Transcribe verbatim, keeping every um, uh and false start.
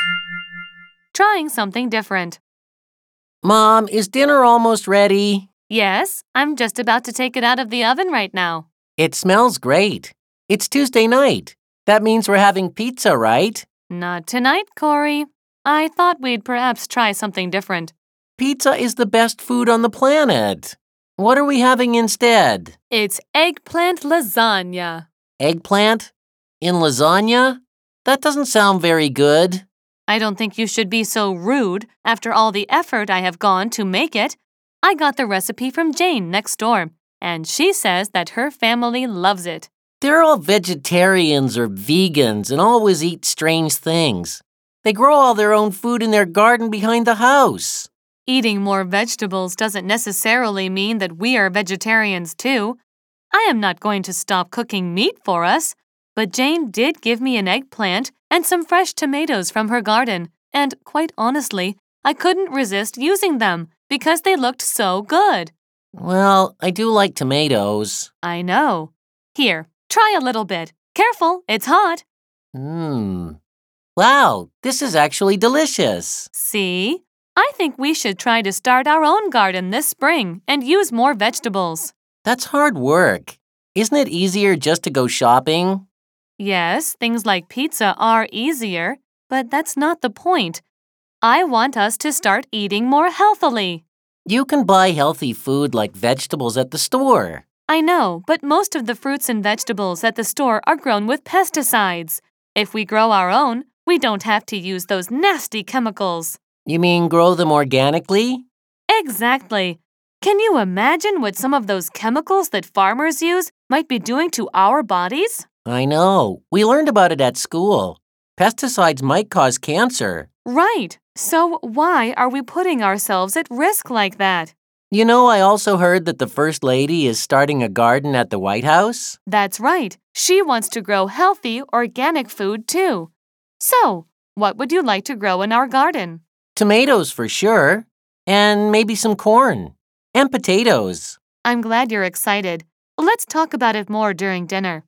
Trying something different. Mom, is dinner almost ready? Yes, I'm just about to take it out of the oven right now. It smells great. It's Tuesday night. That means we're having pizza, right? Not tonight, Corey. I thought we'd perhaps try something different. Pizza is the best food on the planet. What are we having instead? It's eggplant lasagna. Eggplant? In lasagna? That doesn't sound very good. I don't think you should be so rude after all the effort I have gone to make it. I got the recipe from Jane next door, and she says that her family loves it. They're all vegetarians or vegans and always eat strange things. They grow all their own food in their garden behind the house. Eating more vegetables doesn't necessarily mean that we are vegetarians too. I am not going to stop cooking meat for us, but Jane did give me an eggplant and some fresh tomatoes from her garden, and quite honestly, I couldn't resist using them because they looked so good. Well, I do like tomatoes. I know. Here, try a little bit. Careful, it's hot. Mmm. Wow, this is actually delicious. See? I think we should try to start our own garden this spring and use more vegetables. That's hard work. Isn't it easier just to go shopping? Yes, things like pizza are easier, but that's not the point. I want us to start eating more healthily. You can buy healthy food like vegetables at the store. I know, but most of the fruits and vegetables at the store are grown with pesticides. If we grow our own, we don't have to use those nasty chemicals. You mean grow them organically? Exactly. Can you imagine what some of those chemicals that farmers use might be doing to our bodies? I know. We learned about it at school. Pesticides might cause cancer. Right. So why are we putting ourselves at risk like that? You know, I also heard that the First Lady is starting a garden at the White House. That's right. She wants to grow healthy, organic food too. So, what would you like to grow in our garden? Tomatoes for sure. And maybe some corn. And potatoes. I'm glad you're excited. Let's talk about it more during dinner.